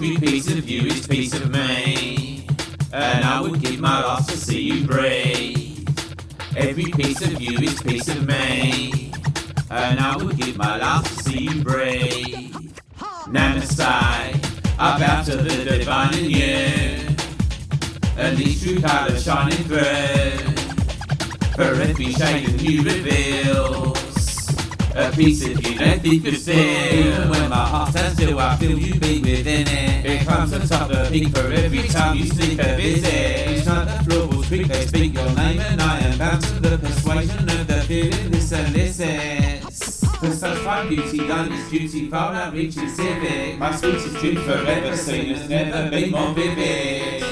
Every piece of you is piece of me, and I would give my last to see you breathe. Every piece of you is piece of me, and I would give my last to see you breathe. Namaste, I bow to the divine in you, and these true colours shining through. For every shade of you reveals a piece of you nothing could steal. When my heart stands still, I feel you beat within it. It comes to top the peak for every time you sneak a visit. Each night the floorboards creak, they speak your name, and I am bound to the persuasion of the feeling this elicits. For such fine beauty done its duty, far outreaching civic. My speech is true forever, seen has never been more vivid.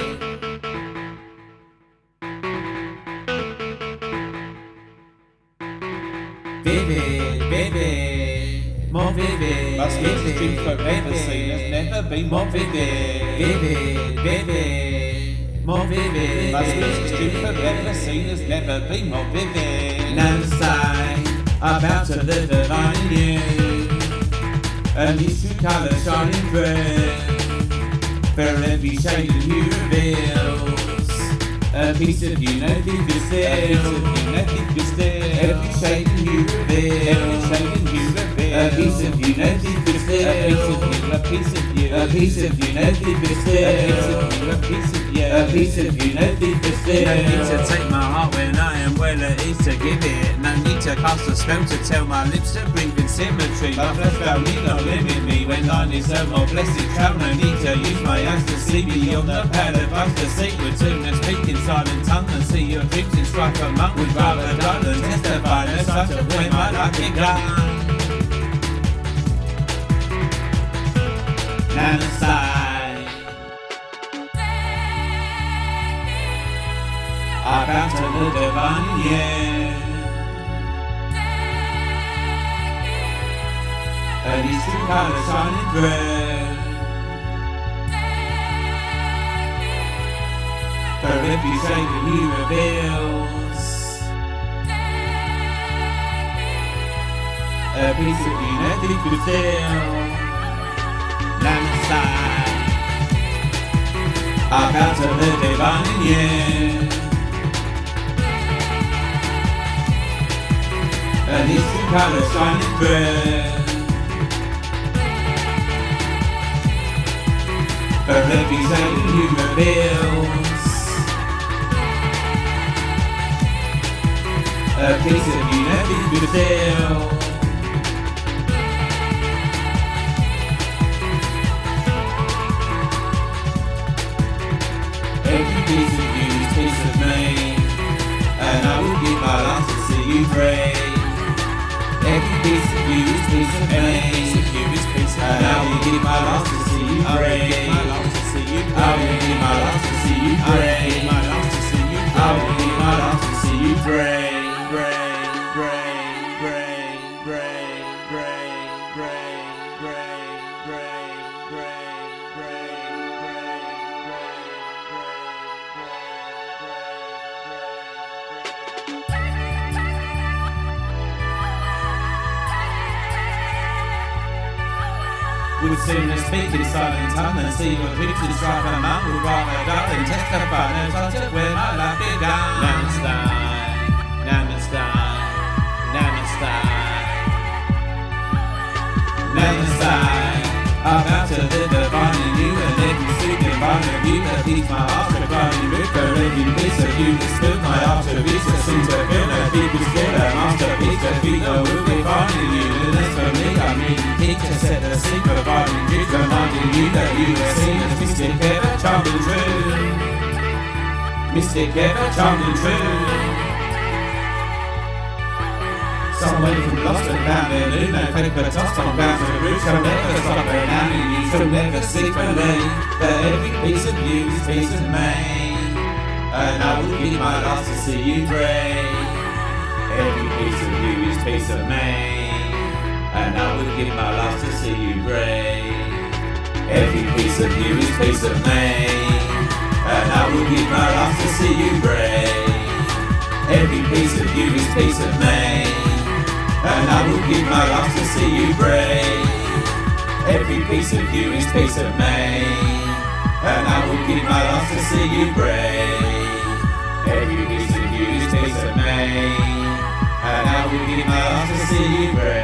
Vivid, vivid, more vivid. My speech is true forever, seen has never been more vivid. Vivid, vivid, more vivid. My speech is true forever, seen has never been more vivid. Namaste, I bow to the divine in you, and these true colours shining through. For every shade of you reveals a piece of you nothing could steal. Every shade of you reveals a piece of you nothing could steal. A piece of you, A piece of you nothing could steal. a piece of you, A piece of you nothing could steal. No need to take my heart when I am well at ease to give it. No need to cast a spell to tell my lips to breathe in symmetry. My flesh don't need no limit me when I deserve more blessed travel. No need to use my eyes to see beyond the pale advice to seek return and speak in silent tongue and see your dreams in strife among. Would rather die than testify no such of when my life begun. Namaste, I bow to the divine in you, and these true colours shining through. For every shade that you reveals a piece of you nothing could steal. Namaste, I bow to the divine in you, and these true colours shining through. For every shade that you reveals a piece of you nothing could steal. Every piece of you is piece of me, and I will give my last to see you breathe. Every piece of you is piece of me, and I will give my last to see you breathe. I will give my last to see you breathe. I will give my last to see you breathe. Would sooner speak in silent tongue than see your dreams in strife among. Would rather die than testify no touch of where my life began. Namaste, Namaste, Namaste, Namaste. I bow to the divine in you, and every soothing vine of you that feeds my heart to crying root. For every piece of you that stood my attributes that seem to feel no deepest skill, a masterpiece to feed the will be finding you. And as for me, I'm really keen to set the scene, providing you, reminding you that you were seen as mystic, ever charmed and true. Mystic, ever charmed and true. Someone from lost and found in new, no paper tossed on bound to root. Shall never stop enamouring you, shall never cease believe that every piece of you is piece of me, and I will give my last to see you breathe. Every piece of you is piece of me, and I will give my last to see you breathe. Every piece of you is piece of me, and I will give my last to see you breathe. Every piece of you is piece of me, and I will give my last to see you breathe. Every piece of you is piece of me. and I would give my last to see you brave. Every piece of you is piece of me, and I would give my last to see you brave.